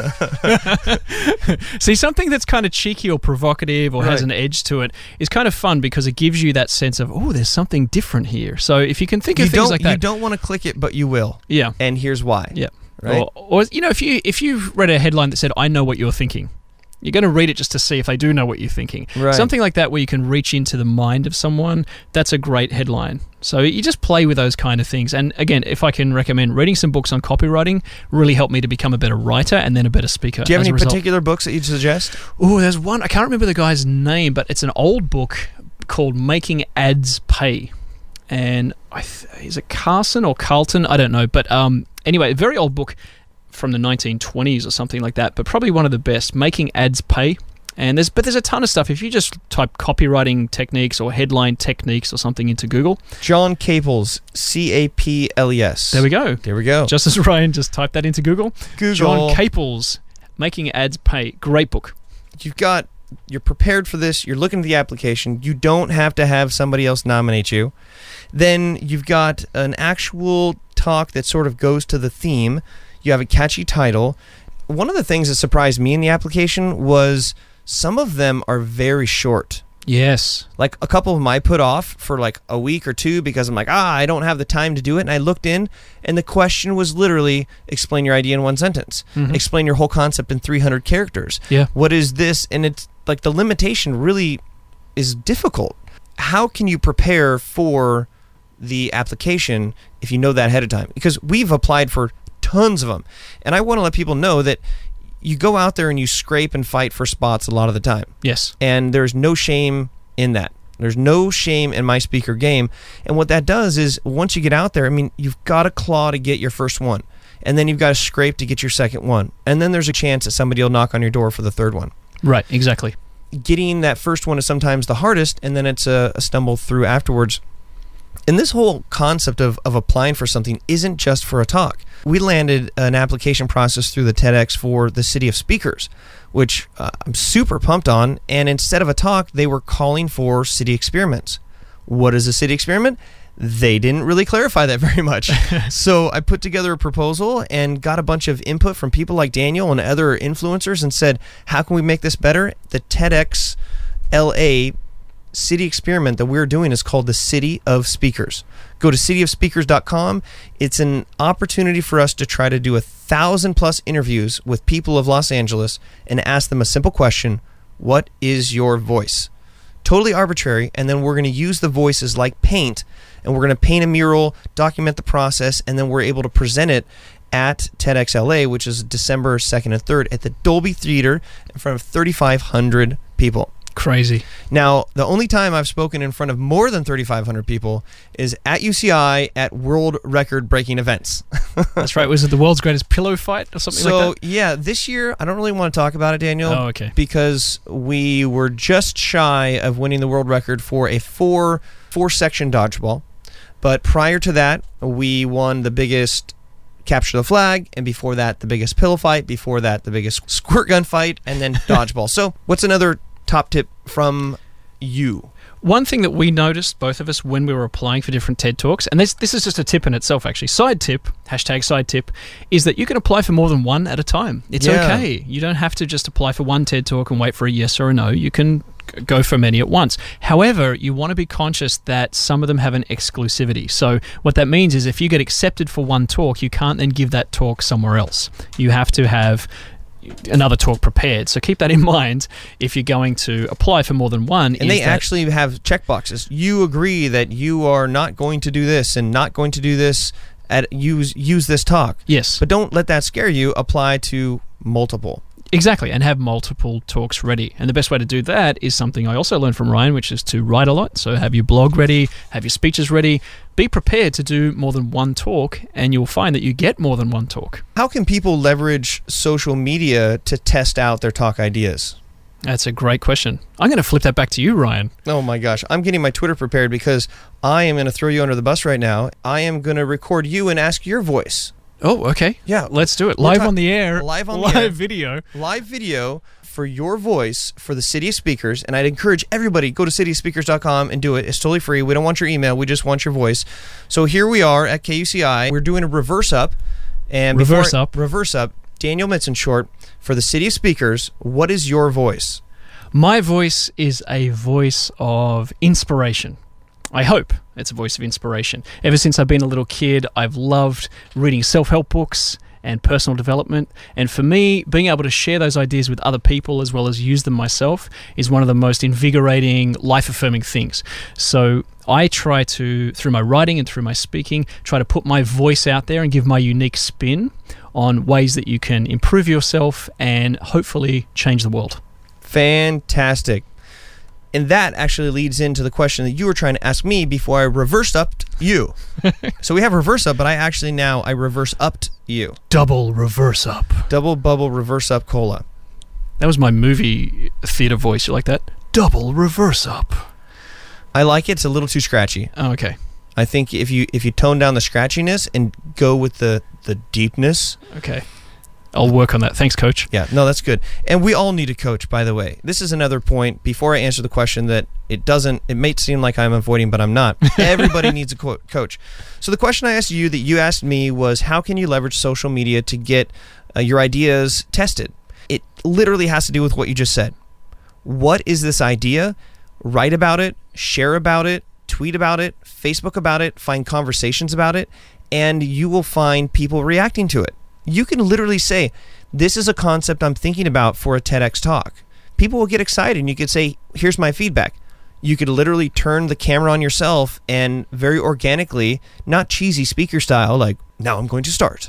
See, something that's kind of cheeky or provocative or has Right. an edge to it is kind of fun because it gives you that sense of, oh, there's something different here. So if you can think You of things don't like you that. don't want to click it, but you will. Yeah. And here's why. Yeah. Right? Or, or, you know, if you if you've read a headline that said, I know what you're thinking, you're going to read it just to see if they do know what you're thinking. Right. Something like that where you can reach into the mind of someone, that's a great headline. So you just play with those kind of things. And again, if I can recommend, reading some books on copywriting really helped me to become a better writer and then a better speaker. Do you have as any a result. particular books that you'd suggest? Oh, there's one. I can't remember the guy's name, but it's an old book called Making Ads Pay. And I th- is it Carson or Carlton? I don't know. But um, anyway, a very old book from the nineteen twenties or something like that, but probably one of the best, Making Ads Pay. And there's but there's a ton of stuff. If you just type copywriting techniques or headline techniques or something into Google. John Caples, C A P L E S. There we go. There we go. Just as Ryan just typed that into Google. Google. John Caples, Making Ads Pay. Great book. You've got, you're prepared for this. You're looking at the application. You don't have to have somebody else nominate you. Then you've got an actual talk that sort of goes to the theme. You have a catchy title. One of the things that surprised me in the application was some of them are very short. Yes. Like a couple of them I put off for like a week or two because I'm like, ah, I don't have the time to do it. And I looked in and the question was literally, explain your idea in one sentence. Mhm. Explain your whole concept in three hundred characters. Yeah. What is this? And it's like the limitation really is difficult. How can you prepare for the application if you know that ahead of time? Because we've applied for tons of them. And I want to let people know that you go out there and you scrape and fight for spots a lot of the time. Yes. And there's no shame in that. There's no shame in my speaker game. And what that does is once you get out there, I mean, you've got to claw to get your first one. And then you've got to scrape to get your second one. And then there's a chance that somebody will knock on your door for the third one. Right, exactly. Getting that first one is sometimes the hardest, and then it's a, a stumble through afterwards. And this whole concept of, of applying for something isn't just for a talk. We landed an application process through the TEDx for the City of Speakers, which uh, I'm super pumped on. And instead of a talk, they were calling for city experiments. What is a city experiment? They didn't really clarify that very much. So I put together a proposal and got a bunch of input from people like Daniel and other influencers and said, how can we make this better? The TEDx L A city experiment that we're doing is called the City of Speakers. Go to city of speakers dot com. It's an opportunity for us to try to do a thousand plus interviews with people of Los Angeles and ask them a simple question: what is your voice? Totally arbitrary, and then we're going to use the voices like paint, and we're going to paint a mural, document the process, and then we're able to present it at TEDx L A, which is December second and third at the Dolby Theater in front of thirty-five hundred people. Crazy. Now, the only time I've spoken in front of more than thirty-five hundred people is at U C I at world record breaking events. That's right. Was it the world's greatest pillow fight or something So, like that? yeah, this year, I don't really want to talk about it, Daniel. Oh, okay. Because we were just shy of winning the world record for a four, four-section dodgeball. But prior to that, we won the biggest capture the flag, and before that, the biggest pillow fight, before that, the biggest squirt gun fight, and then dodgeball. So, what's another top tip from you? One thing that we noticed, both of us, when we were applying for different TED Talks, and this this is just a tip in itself, actually. Side tip, hashtag side tip, is that you can apply for more than one at a time. It's Yeah. okay. You don't have to just apply for one TED Talk and wait for a yes or a no. You can go for many at once. However, you want to be conscious that some of them have an exclusivity. So what that means is if you get accepted for one talk, you can't then give that talk somewhere else. You have to have another talk prepared. So keep that in mind if you're going to apply for more than one. And they actually have checkboxes. You agree that you are not going to do this and not going to do this at use use this talk. Yes. But don't let that scare you. Apply to multiple. Exactly, and have multiple talks ready. And the best way to do that is something I also learned from Ryan, which is to write a lot. So have your blog ready, have your speeches ready. Be prepared to do more than one talk, and you'll find that you get more than one talk. How can people leverage social media to test out their talk ideas? That's a great question. I'm going to flip that back to you, Ryan. Oh my gosh. I'm getting my Twitter prepared because I am going to throw you under the bus right now. I am going to record you and ask your voice. Oh, okay. Yeah. Let's do it. We're Live ta- on the air. Live on the live air. video. Live video for your voice for the City of Speakers. And I'd encourage everybody, go to city of speakers dot com and do it. It's totally free. We don't want your email. We just want your voice. So here we are at K U C I. We're doing a reverse up. And Reverse before I- up. Reverse up. Daniel Mitzenshort, for the City of Speakers, what is your voice? My voice is a voice of inspiration. I hope it's a voice of inspiration. Ever since I've been a little kid, I've loved reading self-help books and personal development. And for me, being able to share those ideas with other people as well as use them myself is one of the most invigorating, life-affirming things. So I try to, through my writing and through my speaking, try to put my voice out there and give my unique spin on ways that you can improve yourself and hopefully change the world. Fantastic. And that actually leads into the question that you were trying to ask me before I reversed upped you. So we have reverse up, but I actually now I reverse upped you. Double reverse up. Double bubble reverse up cola. That was my movie theater voice. You like that? Double reverse up. I like it. It's a little too scratchy. Oh, okay. I think if you if you tone down the scratchiness and go with the the deepness. Okay. I'll work on that. Thanks, Coach. Yeah, no, that's good. And we all need a coach, by the way. This is another point, before I answer the question, that it doesn't, it may seem like I'm avoiding, but I'm not. Everybody needs a co- coach. So the question I asked you that you asked me was, how can you leverage social media to get uh, your ideas tested? It literally has to do with what you just said. What is this idea? Write about it, share about it, tweet about it, Facebook about it, find conversations about it, and you will find people reacting to it. You can literally say, this is a concept I'm thinking about for a TEDx talk. People will get excited, and you could say, here's my feedback. You could literally turn the camera on yourself and very organically, not cheesy speaker style, like, now I'm going to start.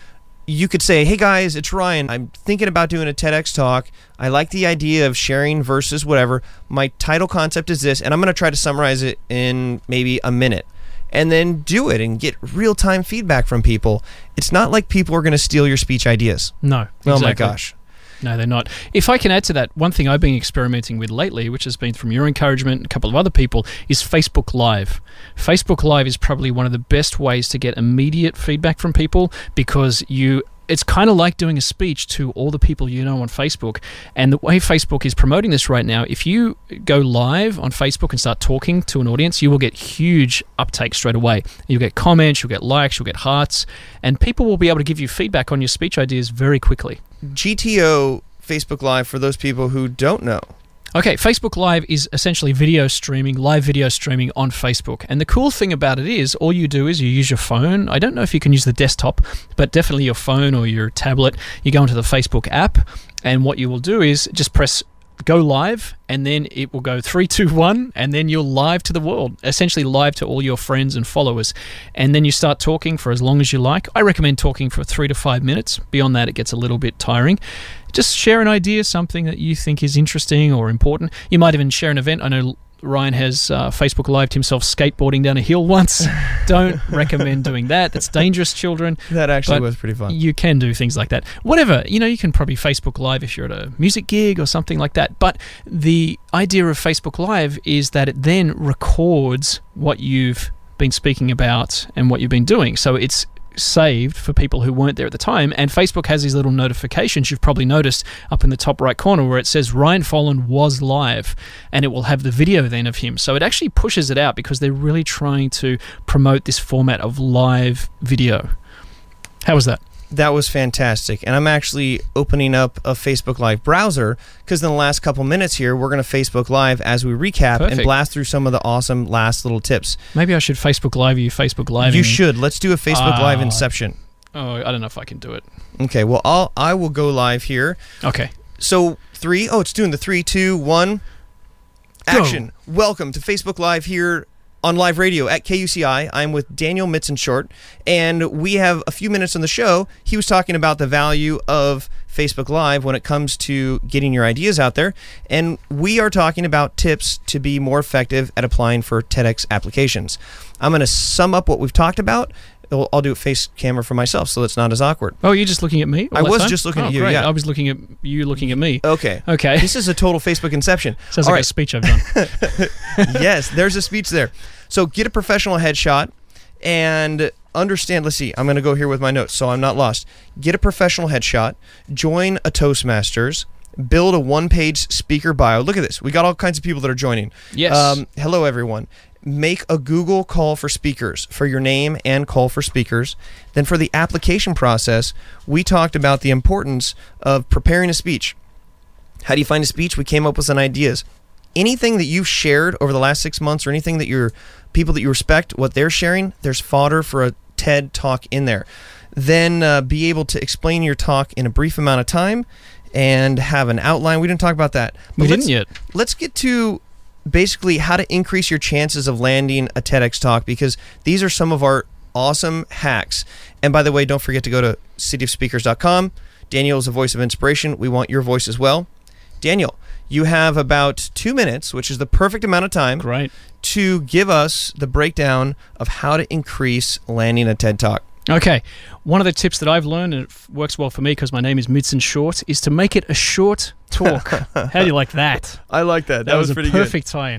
You could say, hey guys, it's Ryan. I'm thinking about doing a TEDx talk. I like the idea of sharing versus whatever. My title concept is this, and I'm going to try to summarize it in maybe a minute. And then do it and get real-time feedback from people. It's not like people are going to steal your speech ideas. No. Exactly. Oh my gosh. No, they're not. If I can add to that, one thing I've been experimenting with lately, which has been from your encouragement and a couple of other people, is Facebook Live. Facebook Live is probably one of the best ways to get immediate feedback from people because you... It's kind of like doing a speech to all the people you know on Facebook. And the way Facebook is promoting this right now, if you go live on Facebook and start talking to an audience, you will get huge uptake straight away. You'll get comments, you'll get likes, you'll get hearts, and people will be able to give you feedback on your speech ideas very quickly. G T O Facebook Live, for those people who don't know. Okay, Facebook Live is essentially video streaming, live video streaming on Facebook. And the cool thing about it is all you do is you use your phone. I don't know if you can use the desktop, but definitely your phone or your tablet. You go into the Facebook app, and what you will do is just press go live, and then it will go three, two, one, and then you're live to the world, essentially live to all your friends and followers. And then you start talking for as long as you like. I recommend talking for three to five minutes. Beyond that, it gets a little bit tiring. Just share an idea, something that you think is interesting or important. You might even share an event. I know Ryan has uh, Facebook Lived himself skateboarding down a hill once. Don't recommend doing that. That's dangerous, children. That actually But was pretty fun. You can do things like that. Whatever, you know, you can probably Facebook Live if you're at a music gig or something like that. But the idea of Facebook Live is that it then records what you've been speaking about and what you've been doing. So it's saved for people who weren't there at the time, and Facebook has these little notifications you've probably noticed up in the top right corner where it says Ryan Follen was live, and it will have the video then of him. So it actually pushes it out because they're really trying to promote this format of live video. How was that? That was fantastic. And I'm actually opening up a Facebook Live browser because in the last couple minutes here, we're going to Facebook Live as we recap Perfect. and blast through some of the awesome last little tips. Maybe I should Facebook Live you, Facebook Live. You should. Let's do a Facebook Ah. Live inception. Oh, I don't know if I can do it. Okay, well, I'll, I will go live here. Okay. So, three, oh, it's doing the three, two, one, action. Welcome to Facebook Live here on live radio at K U C I. I'm with Daniel Mitzenshort, and we have a few minutes on the show. He was talking about the value of Facebook Live when it comes to getting your ideas out there, and we are talking about tips to be more effective at applying for TEDx applications. I'm going to sum up what we've talked about. I'll I'll do a face camera for myself so it's not as awkward. Oh, you're just looking at me? all I that was time? just looking Oh, at you, great. yeah. I was looking at you looking at me. Okay. Okay. This is a total Facebook inception. Sounds All like right. a speech I've done. Yes, there's a speech there. So get a professional headshot and understand. Let's see. I'm going to go here with my notes so I'm not lost. Get a professional headshot. Join a Toastmasters. Build a one-page speaker bio. Look at this. We got all kinds of people that are joining. Yes. Um, hello, everyone. Make a Google call for speakers for your name and call for speakers. Then for the application process, we talked about the importance of preparing a speech. How do you find a speech? We came up with some ideas. Anything that you've shared over the last six months or anything that your people that you respect, what they're sharing, there's fodder for a TED talk in there. Then uh, be able to explain your talk in a brief amount of time and have an outline. We didn't talk about that. we But didn't let's- yet. Let's get to basically how to increase your chances of landing a TEDx talk, because these are some of our awesome hacks. And by the way, don't forget to go to city of speakers dot com. Daniel is a voice of inspiration. We want your voice as well. Daniel, you have about two minutes, which is the perfect amount of time, Great. to give us the breakdown of how to increase landing a TED Talk. Okay. One of the tips that I've learned, and it f- works well for me because my name is Mitson Short, is to make it a short talk. How do you like that? I like that. That, was, a perfect tie-in.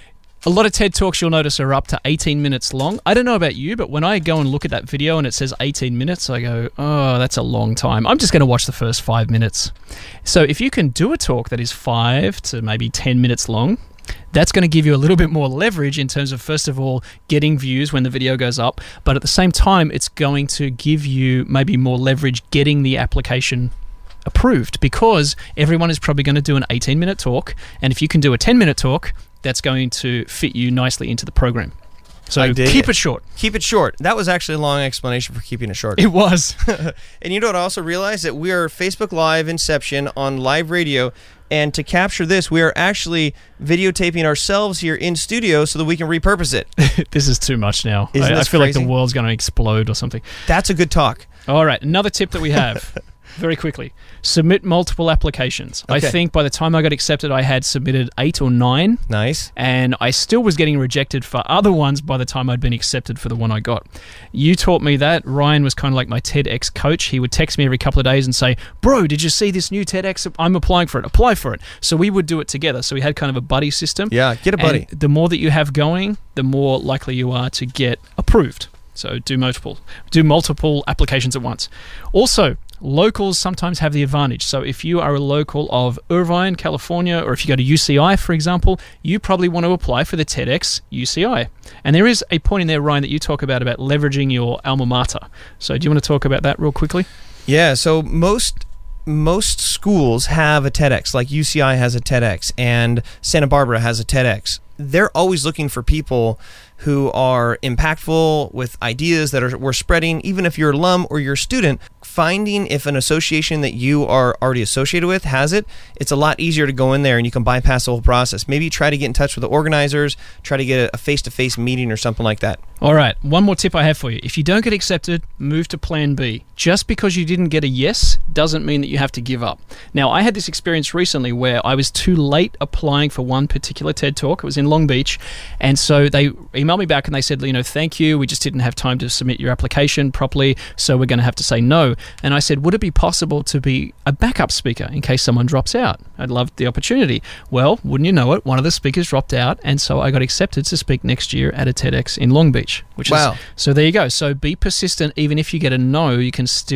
A lot of TED Talks you'll notice are up to eighteen minutes long. I don't know about you, but when I go and look at that video and it says eighteen minutes, I go, oh, that's a long time. I'm just going to watch the first five minutes. So if you can do a talk that is five to maybe ten minutes long, that's going to give you a little bit more leverage in terms of, first of all, getting views when the video goes up, but at the same time, it's going to give you maybe more leverage getting the application approved, because everyone is probably going to do an eighteen minute talk, and if you can do a ten minute talk, that's going to fit you nicely into the program. So I dig keep it. it short. Keep it short. That was actually a long explanation for keeping it short. It was. And you know what I also realized? That we are Facebook Live Inception on live radio, and to capture this, we are actually videotaping ourselves here in studio so that we can repurpose it. This is too much now. Isn't I, I this feel like crazy? the world's going to explode or something. That's a good talk. All right, another tip that we have, very quickly. Submit multiple applications. I Okay. think by the time I got accepted, I had submitted eight or nine, Nice. and I still was getting rejected for other ones by the time I'd been accepted for the one I got. You taught me that. Ryan was kind of like my TEDx coach. He would text me every couple of days and say, bro, did you see this new TEDx? I'm applying for it. Apply for it. So we would do it together. So we had kind of a buddy system. Yeah, get a buddy. And the more that you have going, the more likely you are to get approved. So do multiple, do multiple applications at once. Also, locals sometimes have the advantage. So if you are a local of Irvine, California, or if you go to U C I, for example, you probably want to apply for the TEDx U C I. And there is a point in there, Ryan, that you talk about, about leveraging your alma mater. So do you want to talk about that real quickly? Yeah, so most most schools have a TEDx, like U C I has a TEDx and Santa Barbara has a TEDx. They're always looking for people who are impactful with ideas that are we're spreading, even if you're an alum or you're a student. Finding if an association that you are already associated with has it, it's a lot easier to go in there and you can bypass the whole process. Maybe try to get in touch with the organizers, try to get a face-to-face meeting or something like that. All right, one more tip I have for you. If you don't get accepted, move to plan B. Just because you didn't get a yes doesn't mean that you have to give up. Now, I had this experience recently where I was too late applying for one particular TED Talk. It was in Long Beach, and so they emailed me back and they said, you know, thank you, we just didn't have time to submit your application properly, so we're going to have to say no. And I said, would it be possible to be a backup speaker in case someone drops out? I'd love the opportunity. Well, wouldn't you know it, one of the speakers dropped out, and so I got accepted to speak next year at a TEDx in Long Beach. Which Wow. is, so there you go. So be persistent. Even if you get a no, you can still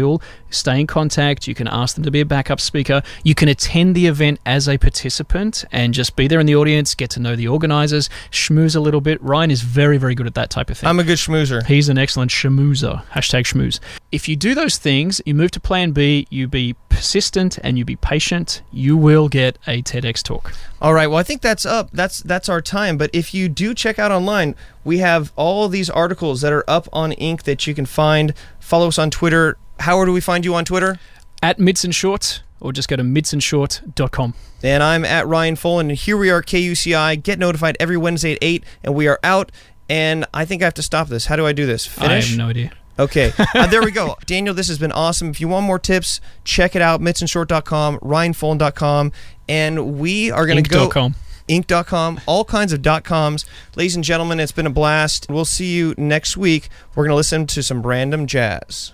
stay in contact. You can ask them to be a backup speaker. You can attend the event as a participant and just be there in the audience, get to know the organizers, schmooze a little bit. Ryan is very, very good at that type of thing. I'm a good schmoozer. He's an excellent schmoozer. Hashtag schmooze. If you do those things, you move to plan B, you be persistent and you be patient, you will get a TEDx talk. All right, well, I think that's up. That's that's our time. But if you do check out online, we have all these articles that are up on Inc that you can find. Follow us on Twitter. Howard, do we find you on Twitter? At Midson Short, or just go to midson short dot com. And I'm at Ryan Folan, and here we are, K U C I. Get notified every Wednesday at eight, and we are out. And I think I have to stop this. How do I do this? Finish? I have no idea. Okay, uh, there we go. Daniel, this has been awesome. If you want more tips, check it out, midson short dot com, ryan folan dot com, and we are going to go... inc dot com. inc dot com, all kinds of dot coms. Ladies and gentlemen, it's been a blast. We'll see you next week. We're going to listen to some random jazz.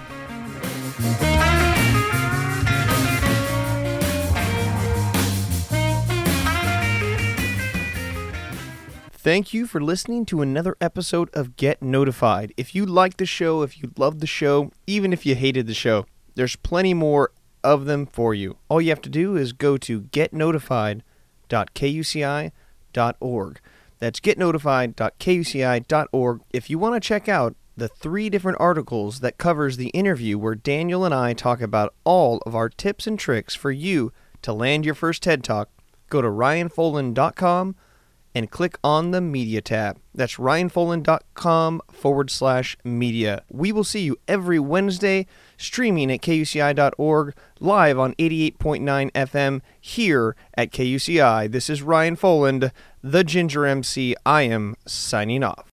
Thank you for listening to another episode of Get Notified. If you like the show, if you love the show, even if you hated the show, there's plenty more of them for you. All you have to do is go to get notified dot k u c i dot org. That's get notified dot k u c i dot org. If you want to check out the three different articles that covers the interview where Daniel and I talk about all of our tips and tricks for you to land your first TED Talk, go to ryan folan dot com and click on the media tab. That's ryan folan dot com forward slash media. We will see you every Wednesday streaming at k u c i dot org, live on eighty-eight point nine F M here at K U C I. This is Ryan Folan, the Ginger M C. I am signing off.